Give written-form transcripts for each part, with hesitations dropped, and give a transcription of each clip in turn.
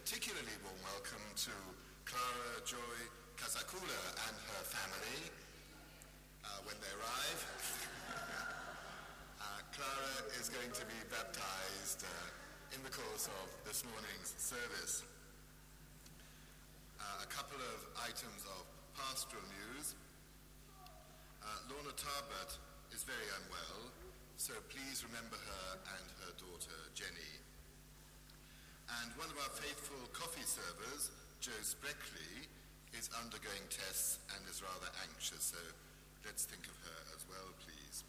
particularly warm welcome to Clara Joy Kazakula and her family when they arrive. Clara is going to be baptized in the course of this morning's service. A couple of items of pastoral news. Lorna Tarbert is very unwell, so please remember her and her daughter Jenny. And one of our faithful coffee servers, Jo Spreckley, is undergoing tests and is rather anxious, so let's think of her as well, please.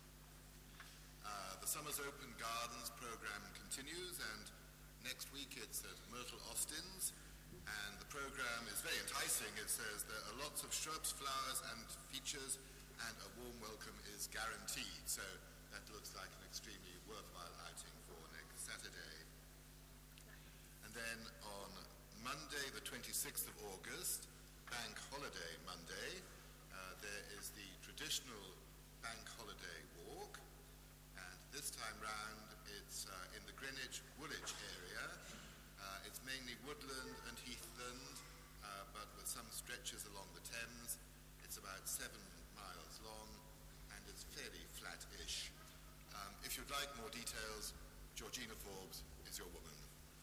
The Summers Open Gardens program continues, and next week it's at Myrtle Austin's, and the program is very enticing. It says there are lots of shrubs, flowers and features, and a warm welcome is guaranteed, so that looks like an extremely worthwhile outing for next Saturday. And then on Monday, the 26th of August, Bank Holiday Monday, there is the traditional Bank Holiday Walk, and this time round it's in the Greenwich Woolwich area. It's mainly woodland and heathland, but with some stretches along the Thames. It's about 7 miles long, and it's fairly flat-ish. If you'd like more details, Georgina Forbes is your woman.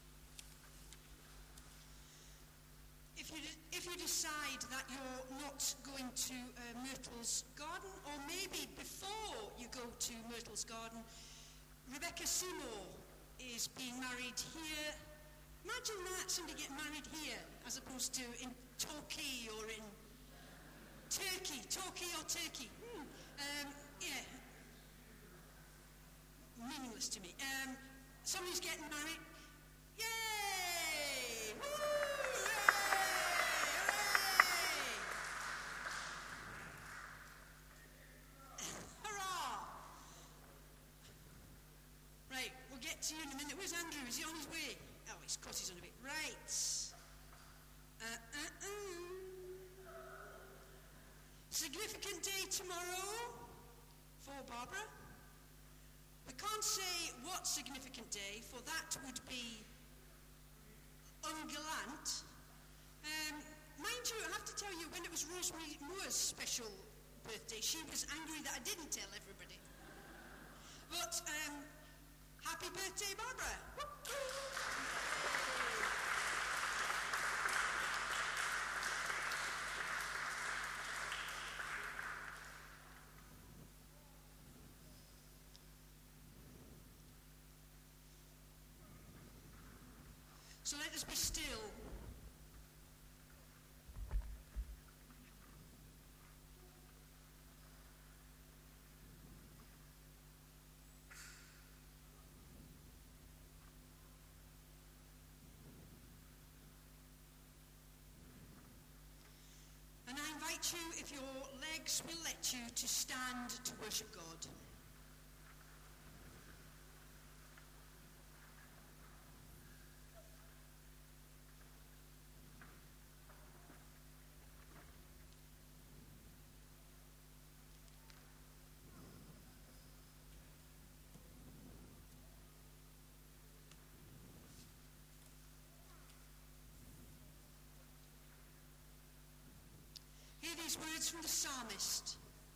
If you decide that you're not going to Myrtle's Garden, or maybe before you go to Myrtle's Garden, Rebecca Seymour is being married here. Imagine that, somebody getting married here, as opposed to in Torquay or in Turkey. Torquay or Turkey. Yeah. Meaningless to me. Somebody's getting married. Yay! Woo! Right, we'll get to you in a minute. Where's Andrew? Is he on his way? Oh, of course he's on the way. Right. Significant day tomorrow for Barbara. We can't say what significant day, for that would be ungallant. Mind you, I have to tell you, when it was Rosemary Moore's special birthday, she was angry that I didn't tell everybody. But, happy birthday, Barbara. So let us be still. And I invite you, if your legs will let you, to stand to worship God. Hear these words from the psalmist.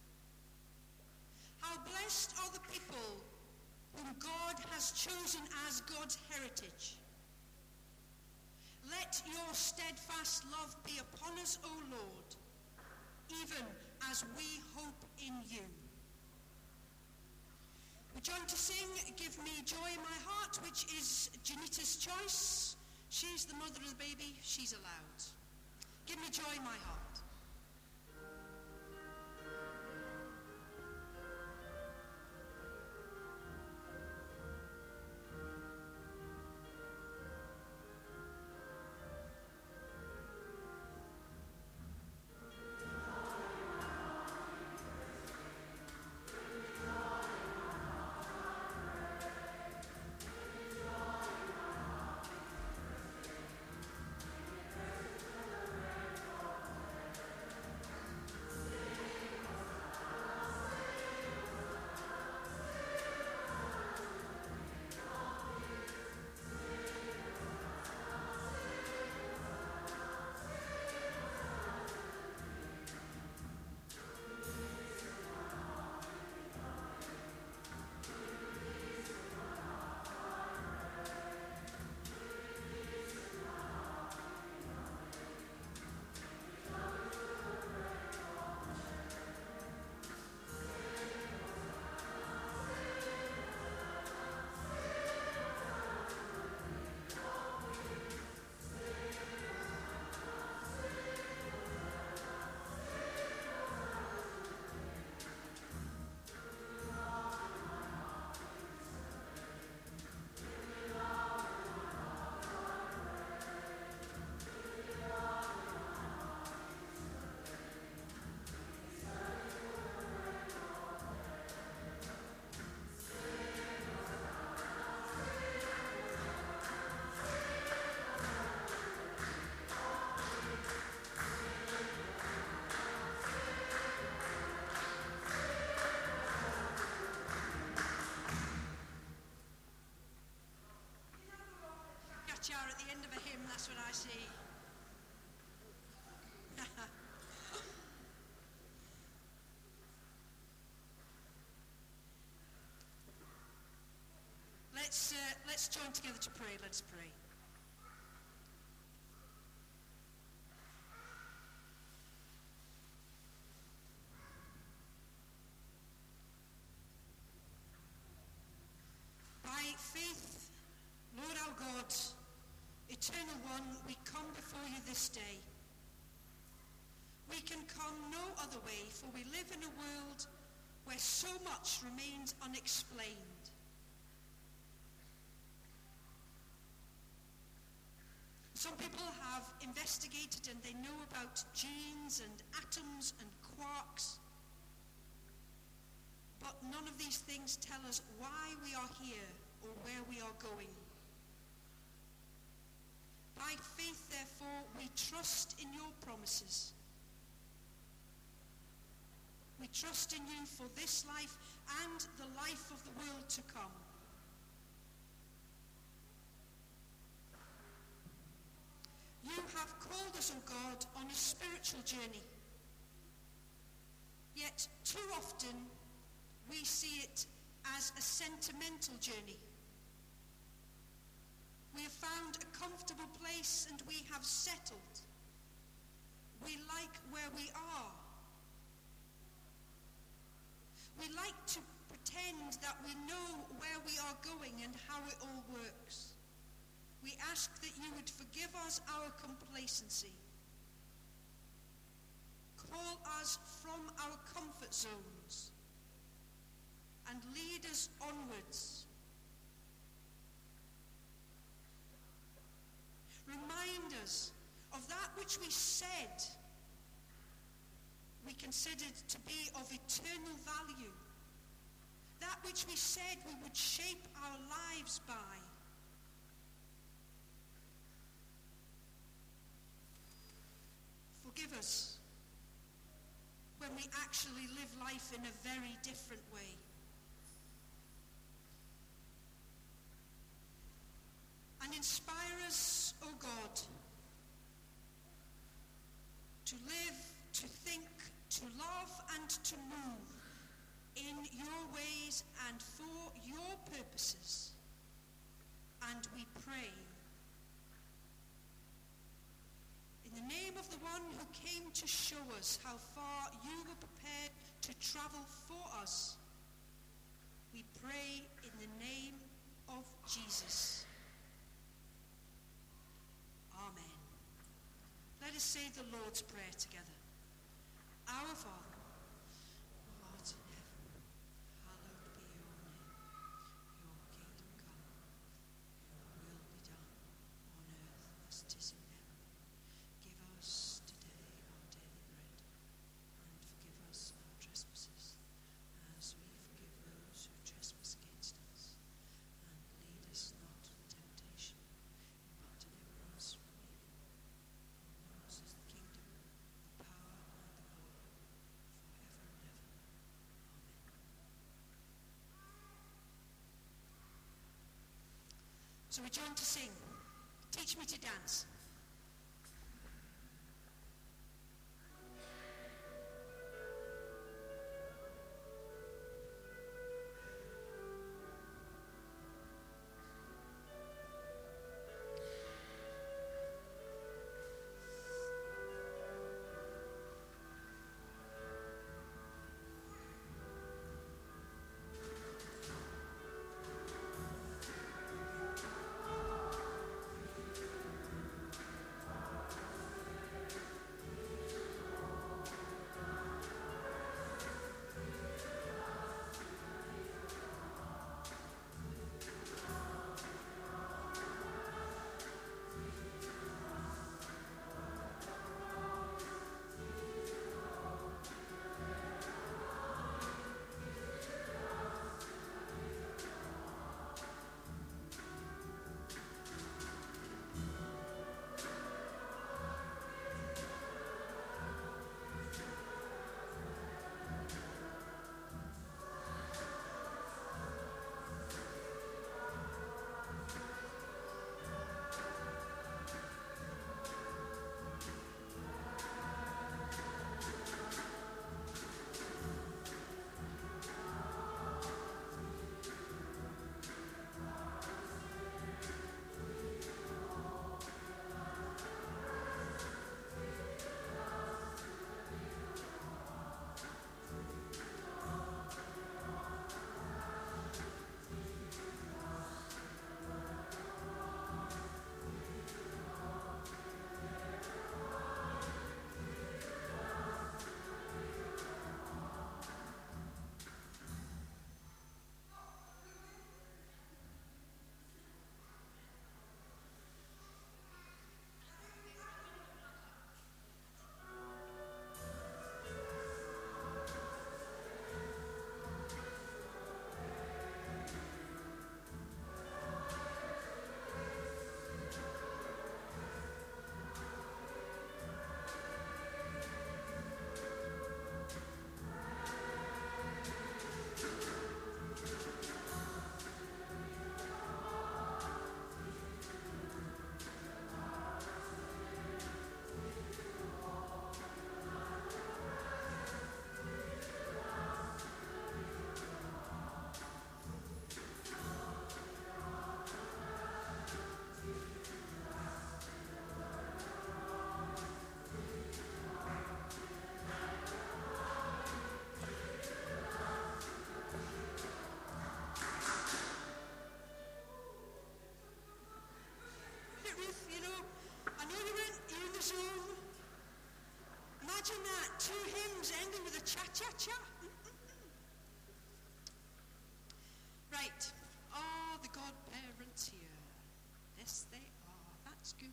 How blessed are the people whom God has chosen as God's heritage. Let your steadfast love be upon us, O Lord, even as we hope in you. We join to sing Give Me Joy in My Heart, which is Janita's choice. She's the mother of the baby, she's allowed. Give me joy in my heart. That's what I see. Let's join together to pray. Let's pray. By faith, Lord our God, Eternal One, we come before you this day. We can come no other way, for we live in a world where so much remains unexplained. Some people have investigated and they know about genes and atoms and quarks, but none of these things tell us why we are here or where we are going. By faith, therefore, we trust in your promises. We trust in you for this life and the life of the world to come. You have called us, O God, on a spiritual journey. Yet too often we see it as a sentimental journey. We have found a comfortable place and we have settled. We like where we are. We like to pretend that we know where we are going and how it all works. We ask that you would forgive us our complacency. Call us from our comfort zones and lead us onwards. Remind us of that which we said we considered to be of eternal value, that which we said we would shape our lives by. Forgive us when we actually live life in a very different way. And inspire us, O God, to live, to think, to love, and to move in your ways and for your purposes. And we pray in the name of the one who came to show us how far you were prepared to travel for us. We pray in the name of Jesus. Amen. Let us say the Lord's Prayer together. Our Father, who art in heaven, hallowed be your name. Your kingdom come, your will be done, on earth as it is in heaven. Give us today our daily bread, and forgive us our trespasses, as we forgive those who trespass against us. And lead us not into temptation, but deliver us from evil. For yours is the kingdom, the power, and the glory, forever and ever. Amen. So we join to sing, Teach Me to Dance. Imagine that, 2 hymns ending with a cha-cha-cha. Right, are the godparents here? Yes, they are. That's good.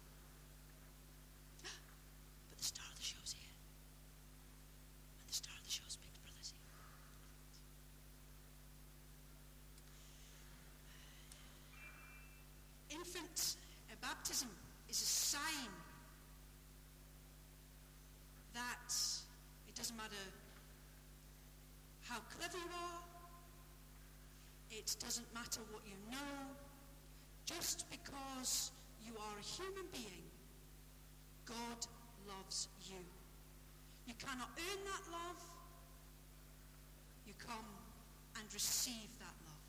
But the star of the show's here. And the star of the show's Big Brother's here. Infant baptism is a sign that it doesn't matter how clever you are, it doesn't matter what you know, just because you are a human being, God loves you. You cannot earn that love. You come and receive that love.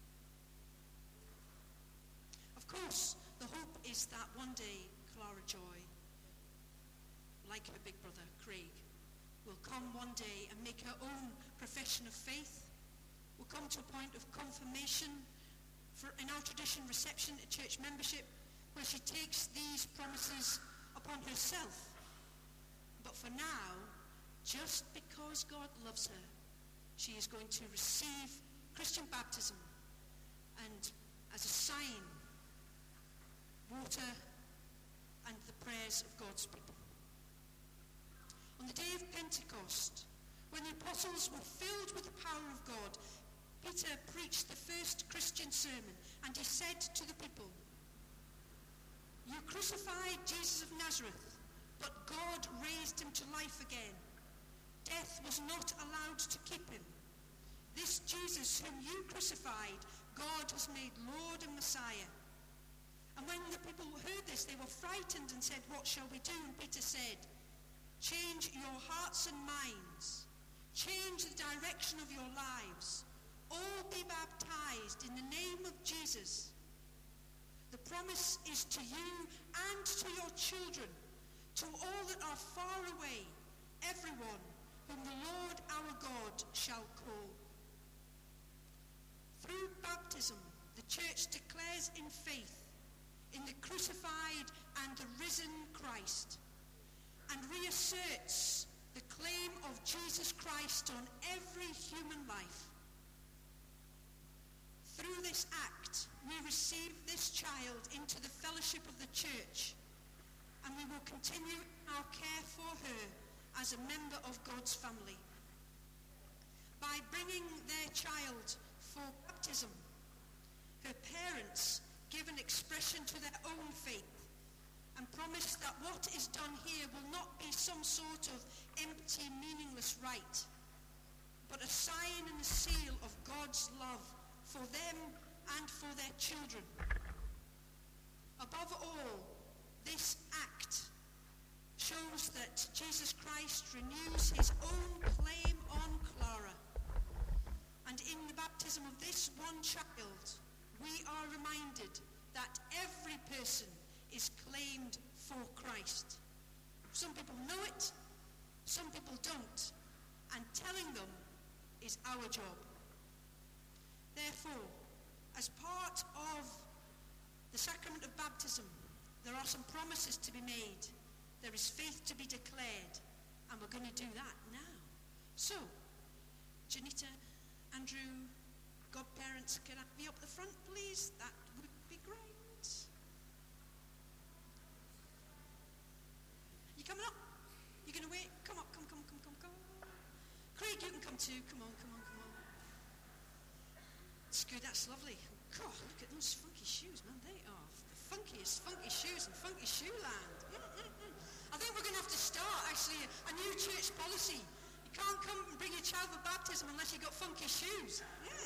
Of course, the hope is that one day Clara Joy, like her big brother Craig, will come one day and make her own profession of faith, will come to a point of confirmation for, in our tradition, reception at church membership, where she takes these promises upon herself. But for now, just because God loves her, she is going to receive Christian baptism and, as a sign, water and the prayers of God's people. On the day of Pentecost, when the apostles were filled with the power of God, Peter preached the first Christian sermon, and he said to the people, "You crucified Jesus of Nazareth, but God raised him to life again. Death was not allowed to keep him. This Jesus whom you crucified, God has made Lord and Messiah." And when the people heard this, they were frightened and said, "What shall we do?" And Peter said, "Change your hearts and minds. Change the direction of your lives. All be baptized in the name of Jesus. The promise is to you and to your children, to all that are far away, everyone whom the Lord our God shall call." Through baptism, the church declares in faith in the crucified and the risen Christ, and reasserts the claim of Jesus Christ on every human life. Through this act, we receive this child into the fellowship of the church, and we will continue our care for her as a member of God's family. By bringing their child for baptism, her parents give an expression to their own faith and promise that what is done here will not be some sort of empty, meaningless rite, but a sign and a seal of God's love for them and for their children. Above all, this act shows that Jesus Christ renews his own claim on Clara. And in the baptism of this one child, we are reminded that every person is claimed for Christ. Some people know it, some people don't, and telling them is our job. Therefore, as part of the sacrament of baptism, there are some promises to be made. There is faith to be declared, and we're going to do that now. So, Janita, Andrew, godparents, can I be up the front, please? That would be great. You coming up? You going to wait? Come up, come. Craig, you can come too. Come on. It's good, that's lovely. God, look at those funky shoes, man. They are the funkiest funky shoes in funky shoe land. I think we're going to have to start, actually, a new church policy. You can't come and bring your child for baptism unless you've got funky shoes.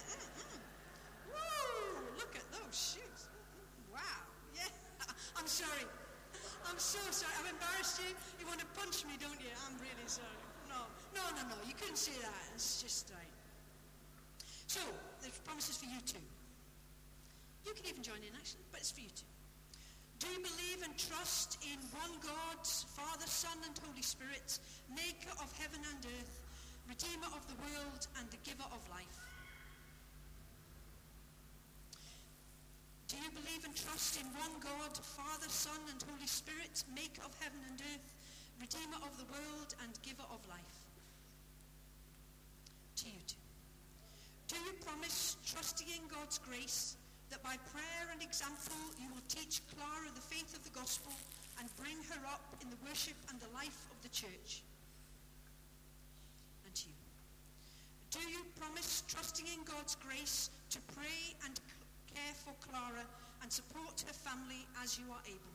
Woo! Look at those shoes. Wow. Yeah. I'm sorry. I'm so sorry. I've embarrassed you. You want to punch me, don't you? I'm really sorry. No. You couldn't say that. It's just right. So, there's promises for you too. You can even join in, actually, but it's for you too. Do you believe and trust in one God, Father, Son, and Holy Spirit, maker of heaven and earth, redeemer of the world, and the giver of life? Do you believe and trust in one God, Father, Son, and Holy Spirit, maker of heaven and earth, Redeemer of the world and giver of life. To you too. Do you promise, trusting in God's grace, that by prayer and example you will teach Clara the faith of the gospel and bring her up in the worship and the life of the church? And to you. Do you promise, trusting in God's grace, to pray and care for Clara and support her family as you are able?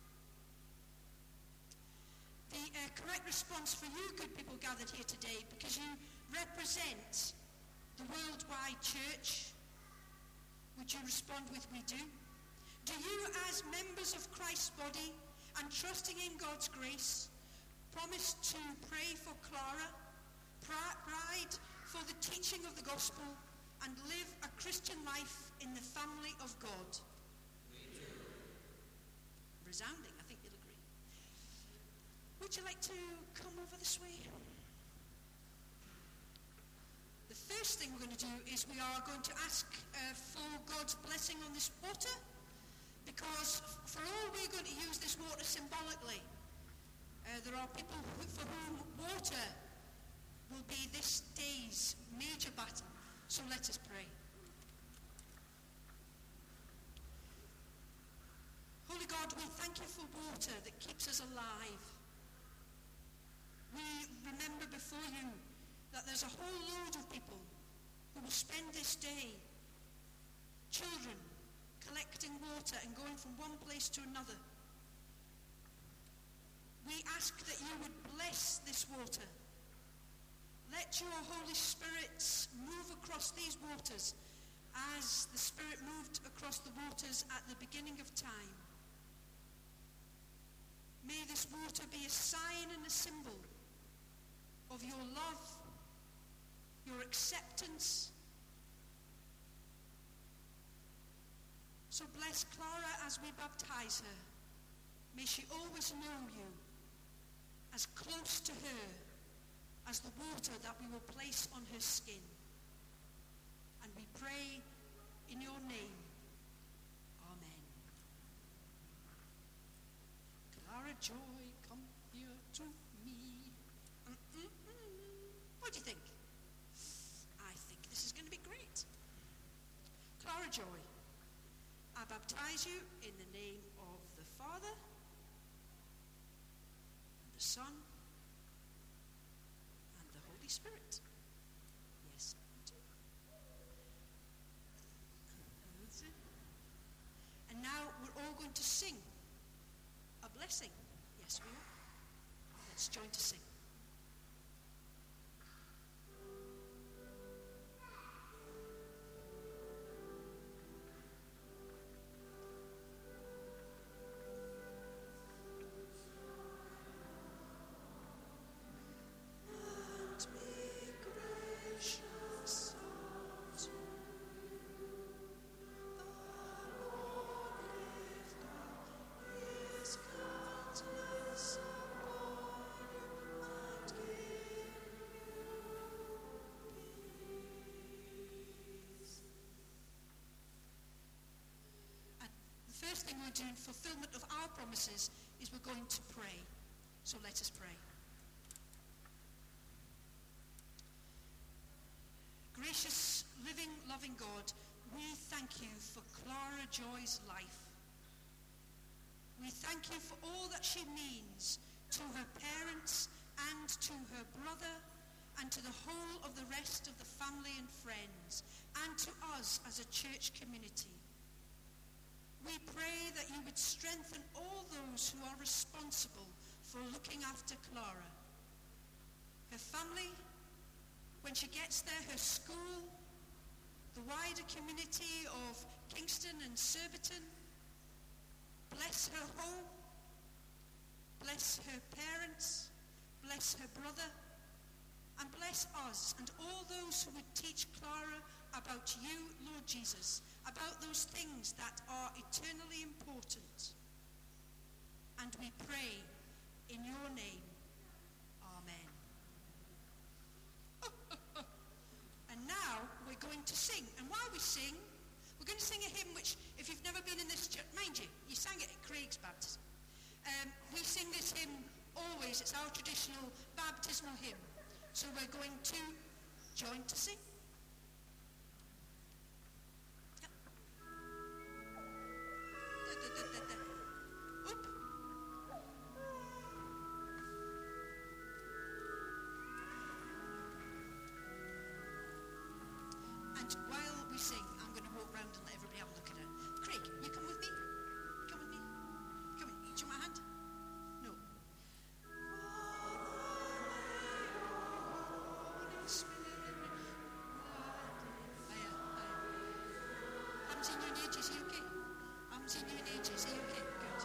The correct response for you, good people gathered here today, because you represent the worldwide church, would you respond with, we do? Do you, as members of Christ's body and trusting in God's grace, promise to pray for Clara, pride for the teaching of the gospel, and live a Christian life in the family of God? We do. Resounding, I think you'll agree. Would you like to come over this way? The first thing we're going to do is we are going to ask for God's blessing on this water, because for all we're going to use this water symbolically. There are people for whom water will be this day's major battle. So let us pray. Holy God, we thank you for water that keeps us alive. We remember before you that there's a whole load of people who will spend this day, children, collecting water and going from one place to another. We ask that you would bless this water. Let your Holy Spirit move across these waters as the Spirit moved across the waters at the beginning of time. May this water be a sign and a symbol of your love, your acceptance. So bless Clara as we baptize her. May she always know you as close to her as the water that we will place on her skin. And we pray in your name. Amen. Clara Joy, come here to me. What do you think? I think this is going to be great. Clara Joy, I baptize you in the name of the Father, and the Son, and the Holy Spirit. Yes, I do. That's it. And now we're all going to sing a blessing. Yes, we are. Let's join to sing. First thing we'll do in fulfillment of our promises is we're going to pray. So let us pray. Gracious, living, loving God, we thank you for Clara Joy's life. We thank you for all that she means to her parents and to her brother and to the whole of the rest of the family and friends and to us as a church community. We pray that you would strengthen all those who are responsible for looking after Clara. Her family, when she gets there, her school, the wider community of Kingston and Surbiton. Bless her home. Bless her parents. Bless her brother. And bless us and all those who would teach Clara about you, Lord Jesus, about those things that are eternally important. And we pray in your name. Amen. And now we're going to sing. And while we sing, we're going to sing a hymn which, if you've never been in this church, mind you, you sang it at Craig's baptism. We sing this hymn always always, it's our traditional baptismal hymn. So we're going to join to sing. Yep. Oop. And while we sing, I'm going to walk round and let everybody have a look at it. Craig, you come with me? Come with me? Come in. Do you want my hand? No. I haven't seen you in ages. Are you okay? I haven't seen you in ages. Are you okay? Good.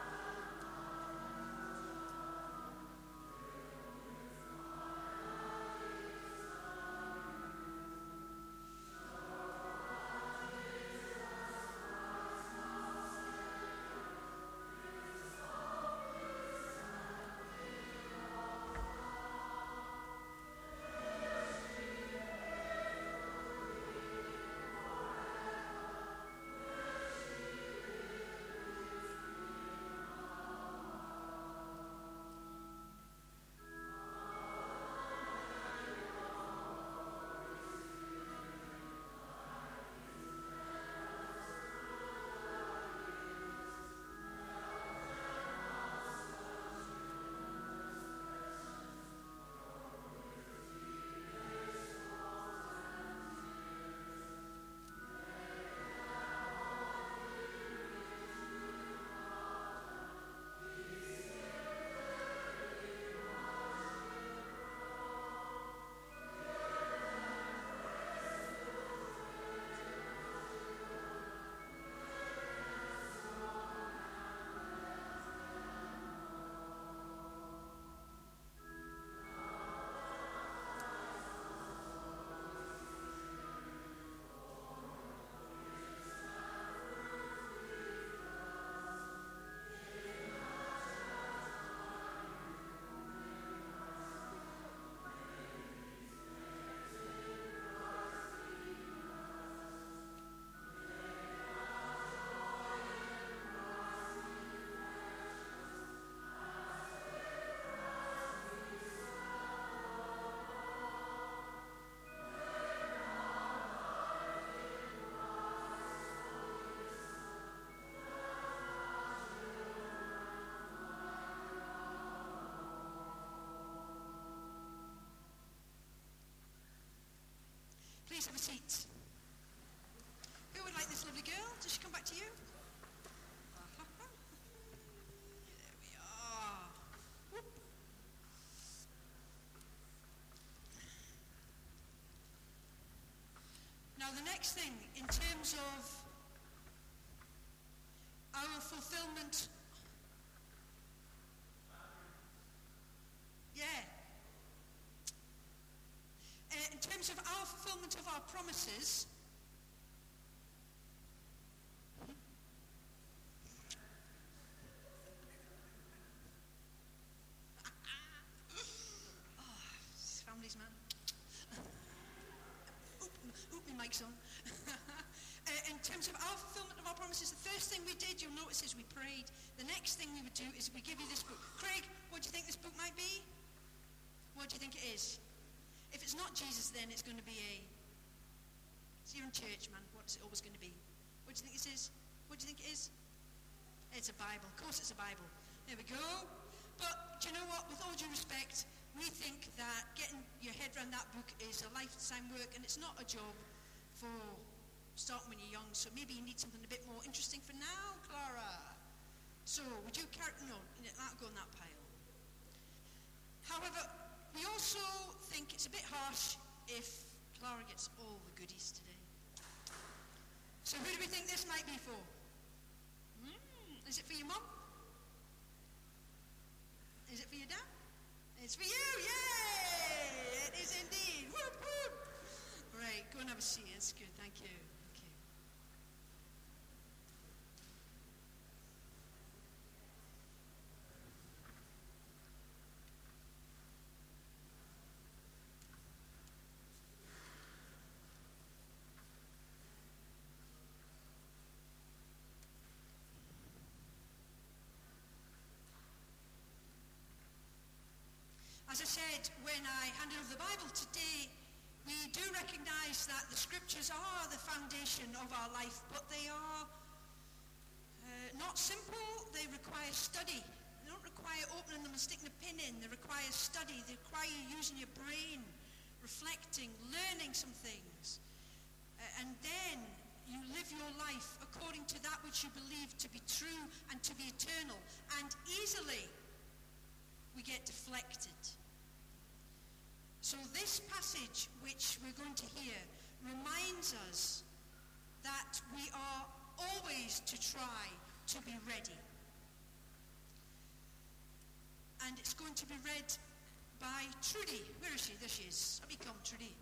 Please have a seat. Who would like this lovely girl? Does she come back to you? There we are. Whoop. Now the next thing, in terms of our fulfillment, in terms of our fulfillment of our promises, families, man. Oop, my mic's on. In terms of our fulfillment of our promises, the first thing we did, you'll notice, is we prayed. The next thing we would do is we give you this book. Craig, what do you think this book might be? What do you think it is? If it's not Jesus, then it's going to be so you're in church, man. What's it always going to be? What do you think this is? What do you think it is? It's a Bible. Of course it's a Bible. There we go. But do you know what? With all due respect, we think that getting your head around that book is a lifetime work, and it's not a job for starting when you're young. So maybe you need something a bit more interesting for now, Clara. So would you carry... No, that'll go in that pile. However, we also think it's a bit harsh if Clara gets all the goodies today. So who do we think this might be for? Is it for your mum? Is it for your dad? It's for you! Yay! It is indeed! Whoop, whoop! Right, go and have a seat. It's good, thank you. Okay. as I said when I handed over the Bible today, we do recognize that the scriptures are the foundation of our life, but they are not simple. They require study. They don't require opening them and sticking a pin in. They require study. They require you using your brain, reflecting, learning some things. And then you live your life according to that which you believe to be true and to be eternal. And easily we get deflected. So this passage which we're going to hear reminds us that we are always to try to be ready. And it's going to be read by Trudy. Where is she? There she is. Let me come, Trudy.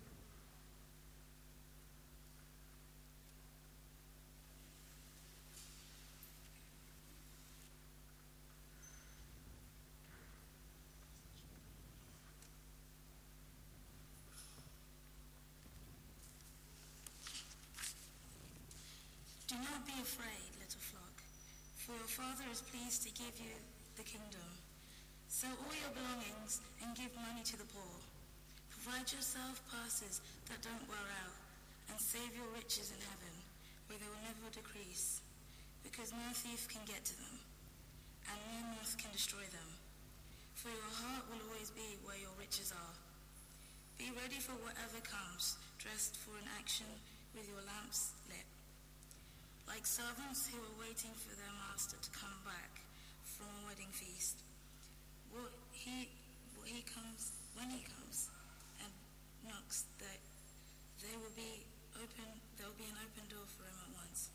Do not be afraid, little flock, for your Father is pleased to give you the kingdom. Sell all your belongings and give money to the poor. Provide yourself purses that don't wear out, and save your riches in heaven, where they will never decrease, because no thief can get to them, and no moth can destroy them. For your heart will always be where your riches are. Be ready for whatever comes, dressed for an action with your lamps lit. Like servants who are waiting for their master to come back from a wedding feast. When he comes and knocks, there will be an open door for him at once.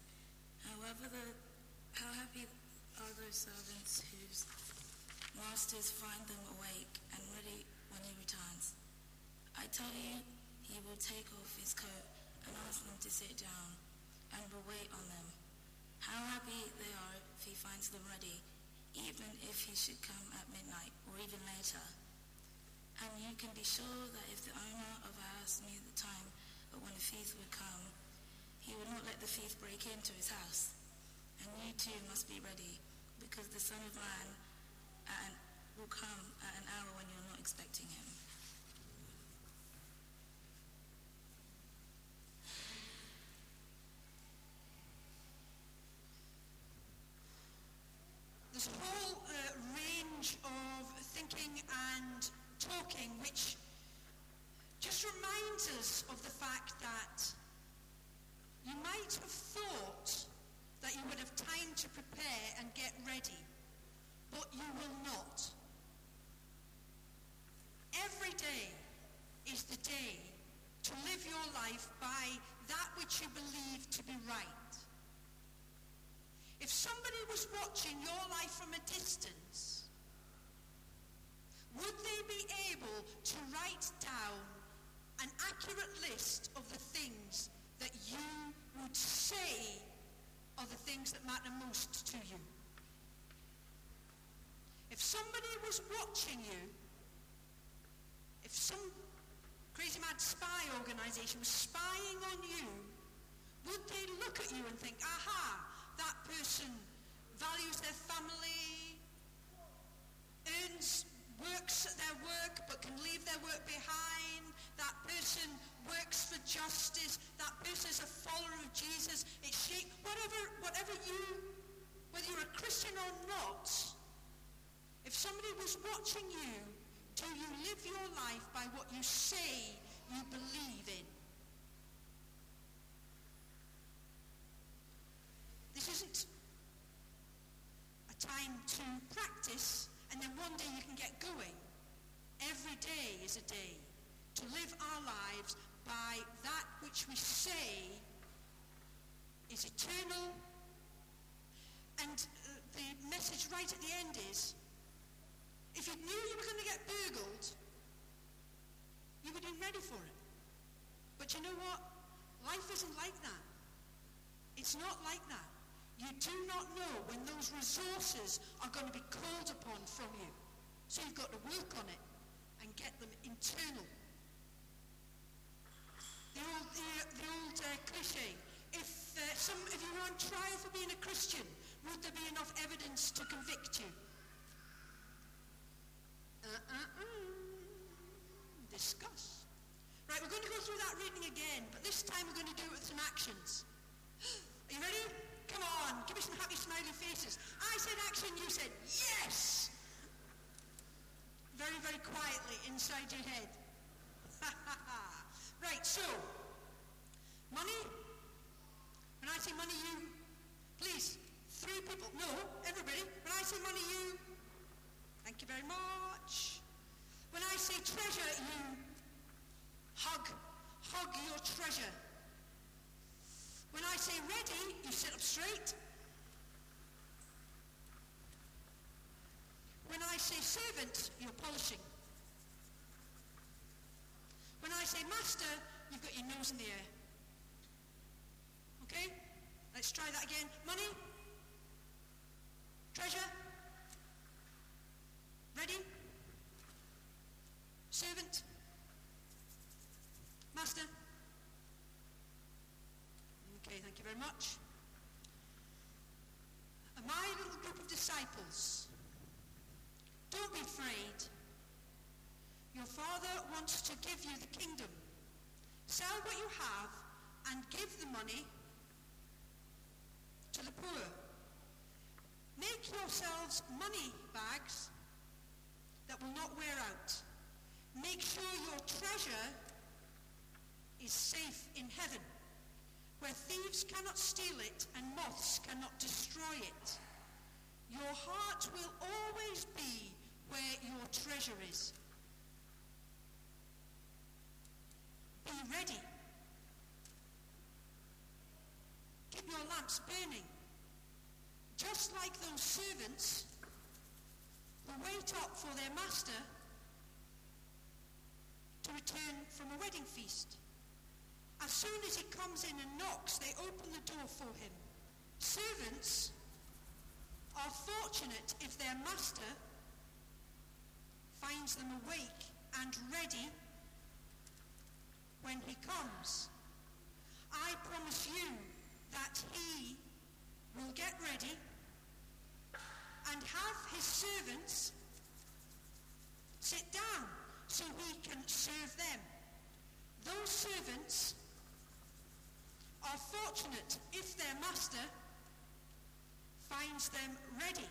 How happy are those servants whose masters find them awake and ready when he returns. I tell you, he will take off his coat and ask them to sit down, and will wait on them. How happy they are if he finds them ready, even if he should come at midnight or even later. And you can be sure that if the owner of a house knew the time of when the thief would come, he would not let the thief break into his house. And you too must be ready, because the Son of Man will come at an hour when you're not expecting him. There's a whole range of thinking and talking which just reminds us of the fact that you might have thought that you would have time to prepare and get ready, but you will not. Every day is the day to live your life by that which you believe to be right. If somebody was watching your life from a distance, would they be able to write down an accurate list of the things that you would say are the things that matter most to you? If somebody was watching you, if some crazy mad spy organization was spying on you, would they look at you and think, aha, that person values their family, works at their work but can leave their work behind, that person works for justice, that person is a follower of Jesus, whatever you, whether you're a Christian or not, if somebody was watching you, do you live your life by what you say you believe in? This isn't a time to practice and then one day you can get going. Every day is a day to live our lives by that which we say is eternal. And the message right at the end is, if you knew you were going to get burgled, you would have been ready for it. But you know what? Life isn't like that. It's not like that. You do not know when those resources are going to be called upon from you. So you've got to work on it and get them internal. The old cliche, if you were on trial for being a Christian, would there be enough evidence to convict you? go through that reading again, but this time we're going to do it with some actions. Are you ready? Come on, give me some happy smiley faces. I said action, you said yes! Very, very quietly inside your head. Right, so, money. When I say money, you, please, 3 people, no, everybody. When I say money, you, thank you very much. When I say treasure, you hug your treasure. When I say ready, you sit up straight. When I say servant, you're polishing. When I say master, you've got your nose in the air. Okay? Let's try that again. Money? Treasure? Ready? Servant? Master? Okay, thank you very much. My little group of disciples, don't be afraid. Your Father wants to give you the kingdom. Sell what you have and give the money to the poor. Make yourselves money bags that will not wear out. Make sure your treasure is safe in heaven, where thieves cannot steal it and moths cannot destroy it. Your heart will always be where your treasure is. Be ready. Keep your lamps burning. Just like those servants who wait up for their master to return from a wedding feast. As soon as he comes in and knocks, they open the door for him. Servants are fortunate if their master finds them awake and ready when he comes. I promise you that he will get ready and have his servants sit down so he can serve them. Those servants are fortunate if their master finds them ready.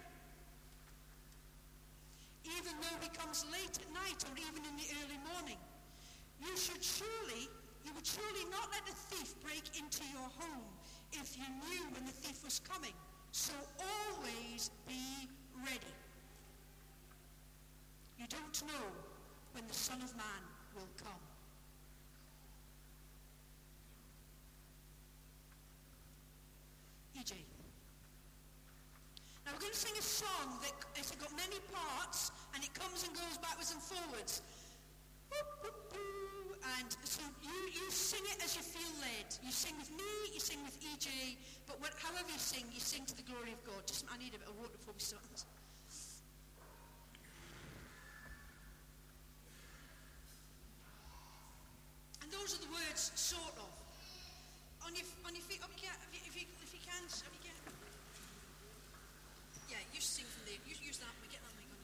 Even though he comes late at night or even in the early morning, you would surely not let a thief break into your home if you knew when the thief was coming. So always be ready. You don't know when the Son of Man will come. EJ. Now we're going to sing a song that has got many parts and it comes and goes backwards and forwards. And so you sing it as you feel led. You sing with me, you sing with EJ, but however you sing to the glory of God. I need a bit of water before we start. And those are the words, sort of. On your feet, up, if you can. Yeah, you sing from there. Use that. We get that thing on.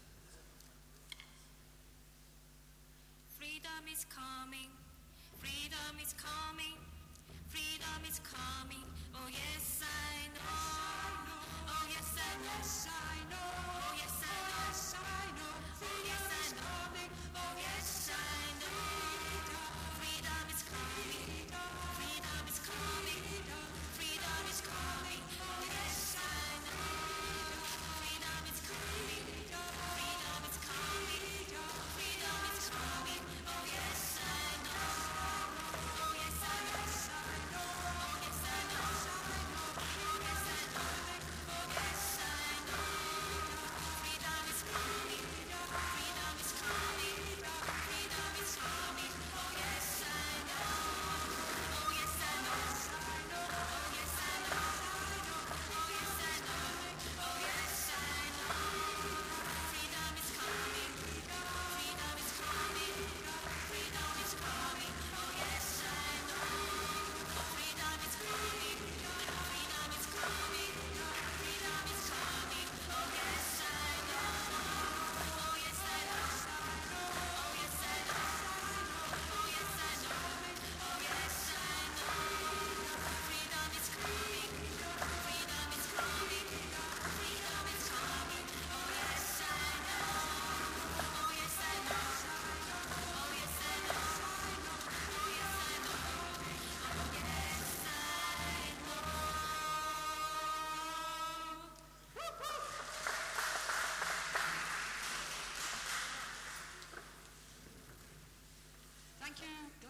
Freedom is coming. Freedom is coming. Freedom is coming. Oh yes, I know. Oh yes, I know. Yes, I know. Oh yes, I know. Yes, I know. Freedom is coming. Oh yes, I know. Freedom is coming. Freedom is coming. Freedom is coming. Oh yes, I know. Freedom is coming. Freedom is coming. Freedom is coming. Oh yes, I know. Oh yes, I know. Oh yes, I know. Oh yes, I know. Oh yes, I know.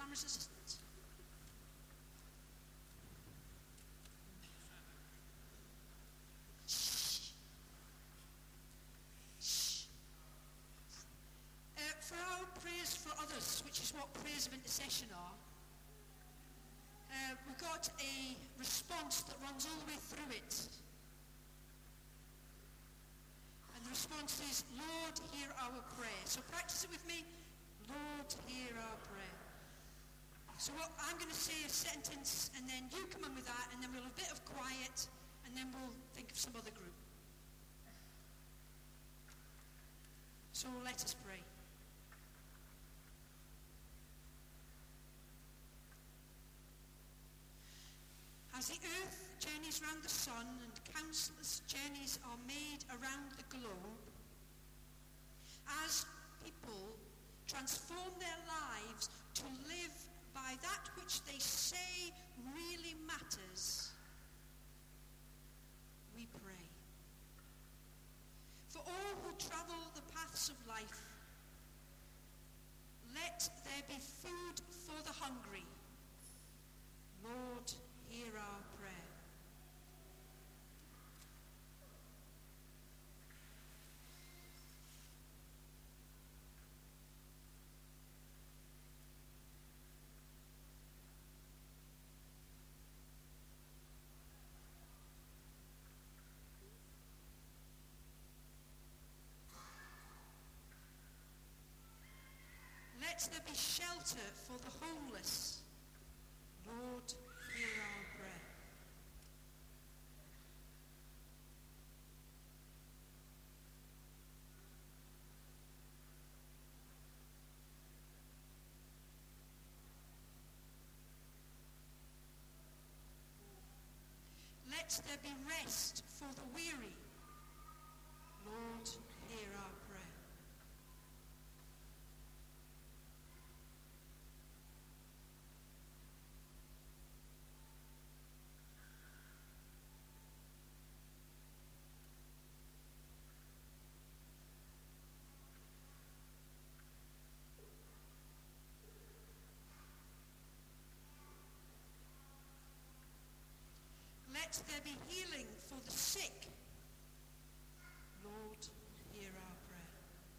camera's assistant. Shh. Shh. For our prayers for others, which is what prayers of intercession are, we've got a response that runs all the way through it. And the response is, Lord, hear our prayer. So practice it with me. Lord, hear our prayer. So I'm going to say a sentence, and then you come in with that, and then we'll have a bit of quiet, and then we'll think of some other group. So let us pray. As the earth journeys round the sun and countless journeys are made around the globe, as people transform their lives to live by that which they say really matters, we pray. For all who travel the paths of life, let there be food for the hungry. Lord, hear our prayer. Let there be shelter for the homeless. Lord, hear our prayer. Let there be rest for the weary. Lord, hear our prayer. Let there be healing for the sick. Lord, hear our prayer.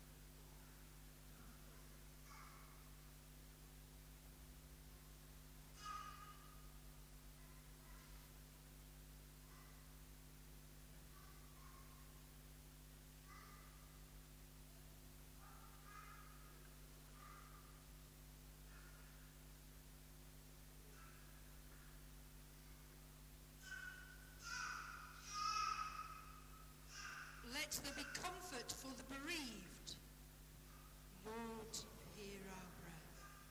Let there be comfort for the bereaved. Lord, hear our prayer.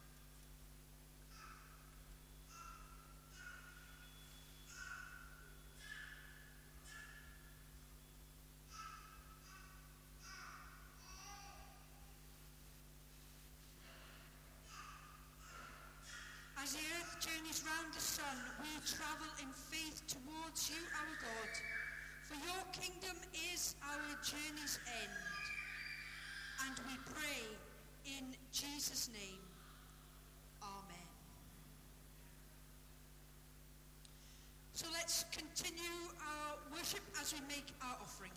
As the earth journeys round the sun, we travel in faith towards you, our God. For your kingdom is our journey's end. And we pray in Jesus' name. Amen. So let's continue our worship as we make our offering.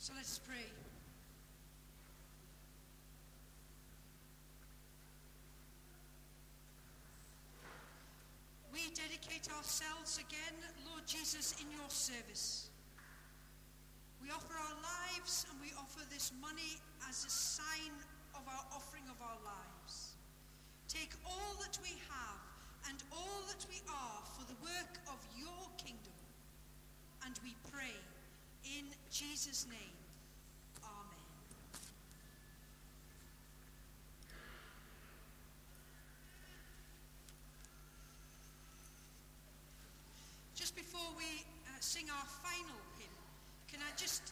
So let us pray. We dedicate ourselves again, Lord Jesus, in your service. We offer our lives and we offer this money as a sign of our offering of our lives. Take all that we have and all that we are for the work of your kingdom. And we pray in Jesus' name. Amen. Just before we sing our final hymn, can I just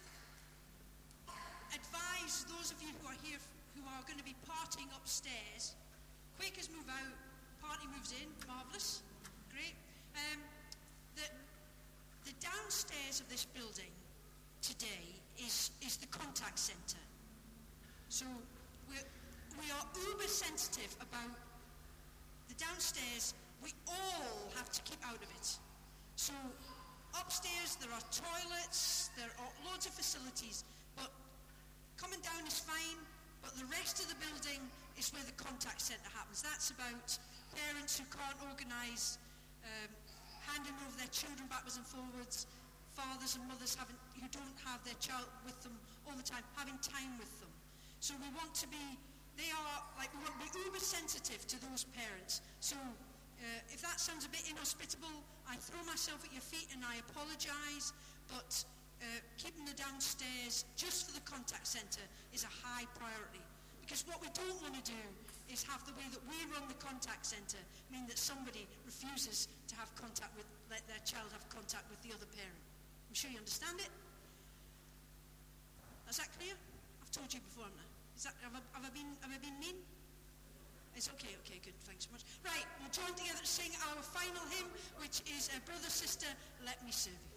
advise those of you who are here who are going to be partying upstairs, Quakers move out, party moves in, marvellous, great. The downstairs of this building today is the contact centre. So we are uber sensitive about the downstairs. We all have to keep out of it. So upstairs there are toilets, there are loads of facilities, but coming down is fine, but the rest of the building is where the contact centre happens. That's about parents who can't organise handing over their children backwards and forwards, fathers and mothers who don't have their child with them all the time, having time with them. So we want to be uber sensitive to those parents. So if that sounds a bit inhospitable, I throw myself at your feet and I apologise, but keeping the downstairs just for the contact centre is a high priority. Because what we don't want to do is have the way that we run the contact centre mean that somebody refuses to have let their child have contact with the other parent. I'm sure you understand it. Is that clear? I've told you before, haven't I? Have I been mean? It's okay, good, thanks so much. Right, we'll join together to sing our final hymn, which is Brother, Sister, Let Me Serve You.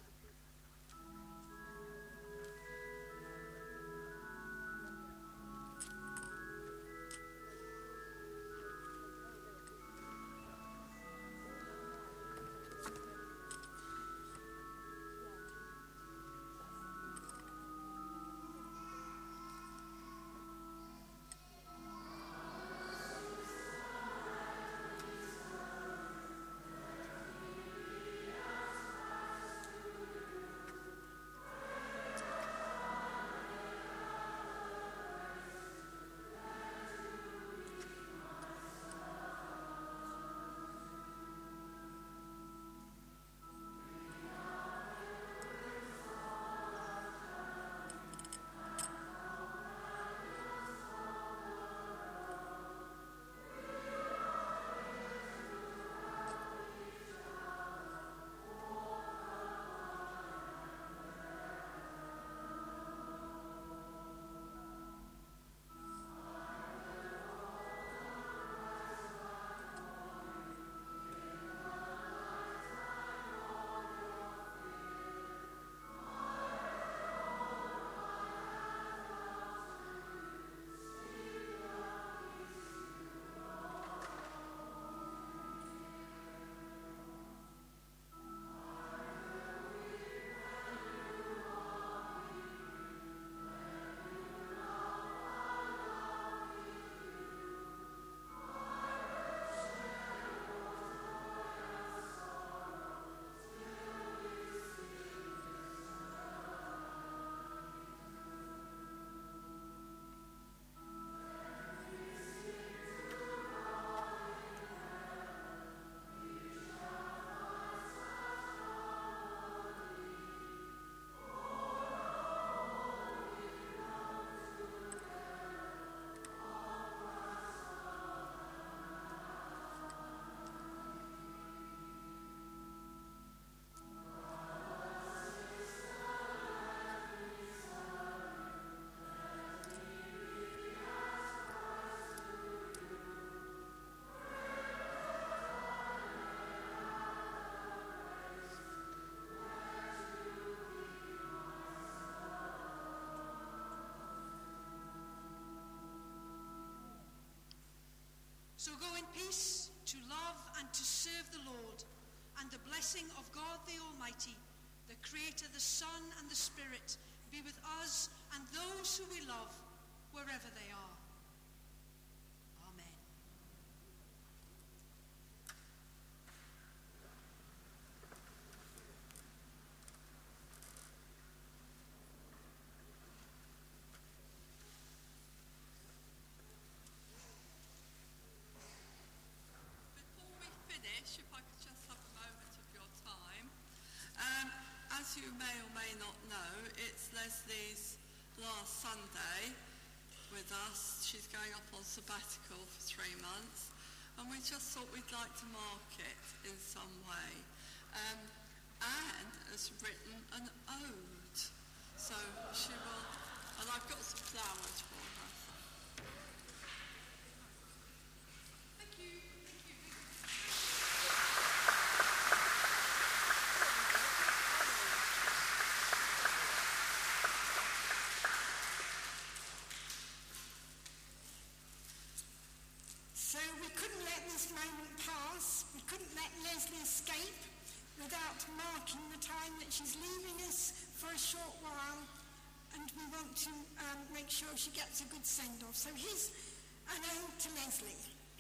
So go in peace to love and to serve the Lord, and the blessing of God the Almighty, the Creator, the Son, and the Spirit, be with us and those who we love, wherever they are. Amen. Before we finish, if I could just have a moment of your time. As you may or may not know, it's Leslie's last Sunday with us. She's going off on sabbatical for 3 months, and we just thought we'd like to mark it in some way. Anne has written an ode, so she will, and I've got some flowers for her. Thank you. So we couldn't let this moment pass. We couldn't let Leslie escape without marking the time that she's leaving us for a short while, and we want to make sure she gets a good send-off. So here's an ode to Leslie.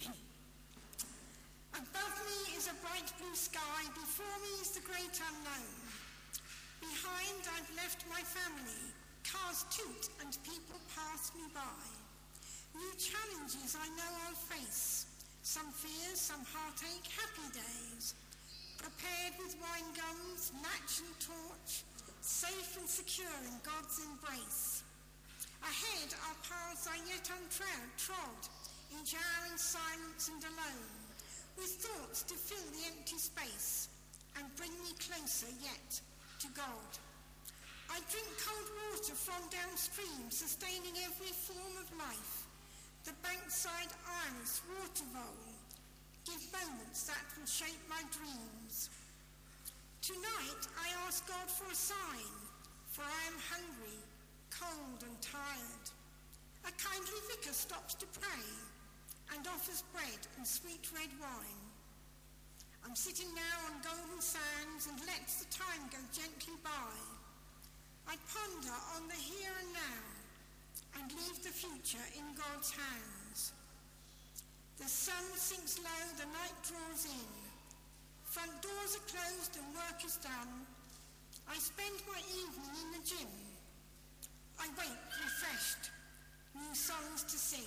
Above me is a bright blue sky, before me is the great unknown. Behind I've left my family, cars toot and people pass me by. New challenges I know I'll face, some fears, some heartache, happy days. Prepared with wine gums, match and torch, safe and secure in God's embrace. Ahead our paths are yet untrod, in jarring silence and alone, with thoughts to fill the empty space and bring me closer yet to God. I drink cold water from downstream, sustaining every form of life. The bankside iris water vole give moments that will shape my dreams. Tonight I ask God for a sign, for I am hungry, cold and tired. A kindly vicar stops to pray and offers bread and sweet red wine. I'm sitting now on golden sands and lets the time go gently by. I ponder on the here and now and leave the future in God's hands. The sun sinks low, the night draws in. Front doors are closed and work is done. I spend my evening in the gym. I wake refreshed, new songs to sing.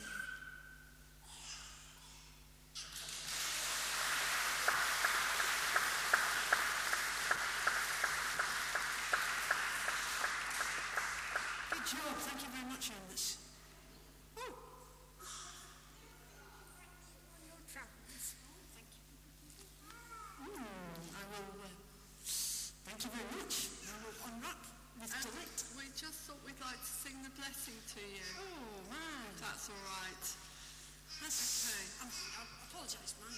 Good job. Thank you very much, Angus. Oh. Your travels. Thank you. I will, thank you very much. I will unwrap with delight. We just thought we'd like to sing the blessing to you. Oh, man. If that's all right. That's, Okay. I apologise, man.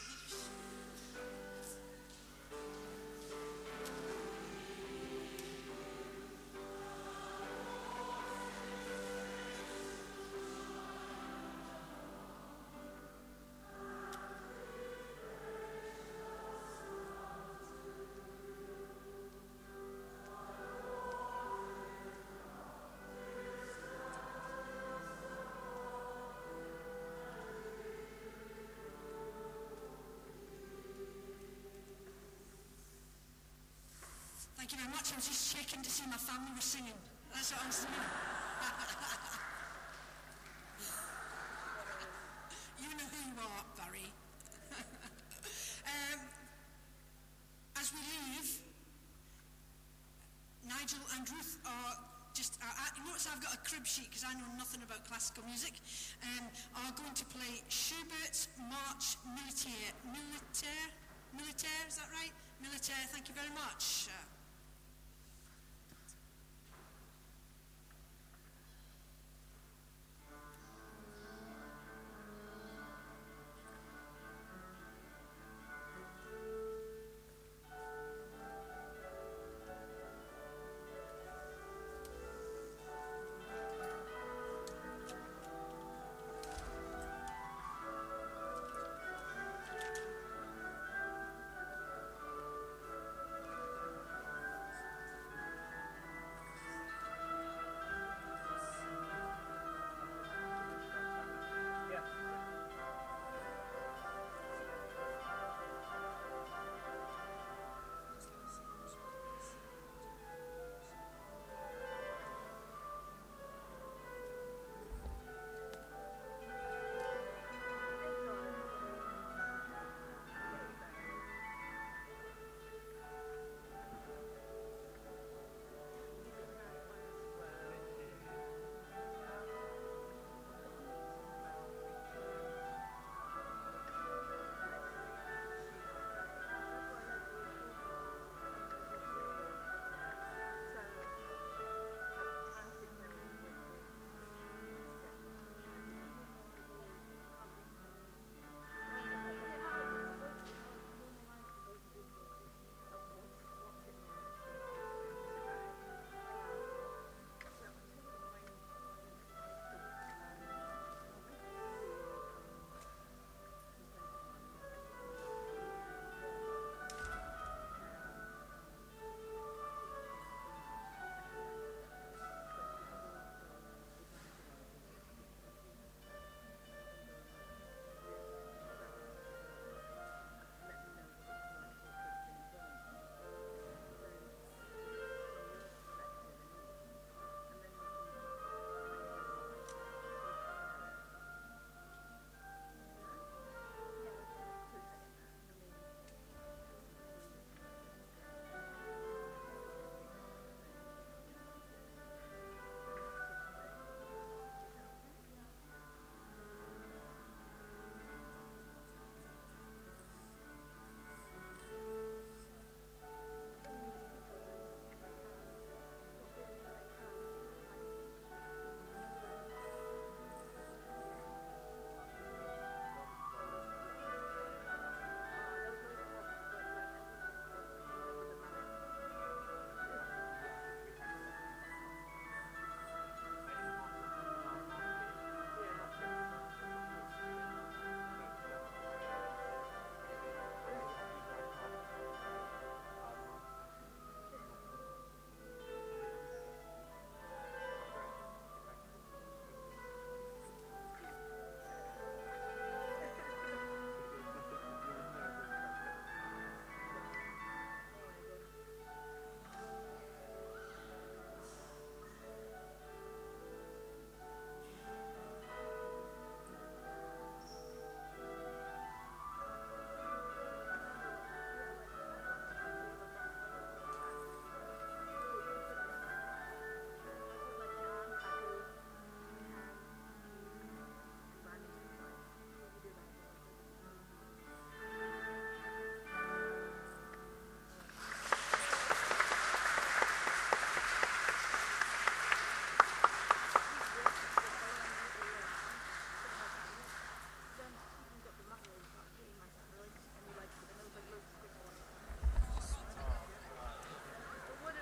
Thank you very much. I was just checking to see my family were singing. That's what I was doing. You know who you are, Barry. As we leave, Nigel and Ruth are just, you notice I've got a crib sheet because I know nothing about classical music, are going to play Schubert's March Militaire. Militaire, is that right? Militaire, thank you very much.